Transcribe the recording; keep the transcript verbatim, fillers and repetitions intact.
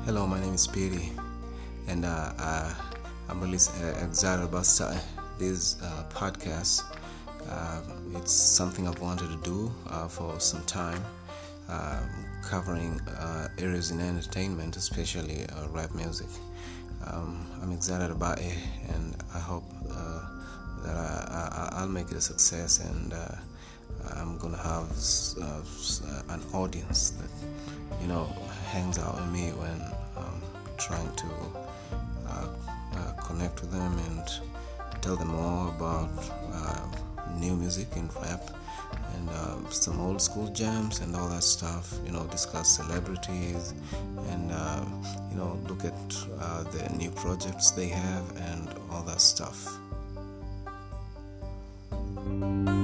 Hello, my name is Piri, and uh, uh, I'm really uh, excited about starting this uh, podcast. Uh, it's something I've wanted to do uh, for some time, uh, covering uh, areas in entertainment, especially uh, rap music. Um, I'm excited about it, and I hope uh, that I, I, I'll make it a success, and uh, I'm gonna have uh, an audience that you know hangs out with me when I'm trying to uh, uh, connect with them and tell them more about uh, new music in rap and uh, some old school jams and all that stuff. You know, discuss celebrities and uh, you know look at uh, the new projects they have and all that stuff.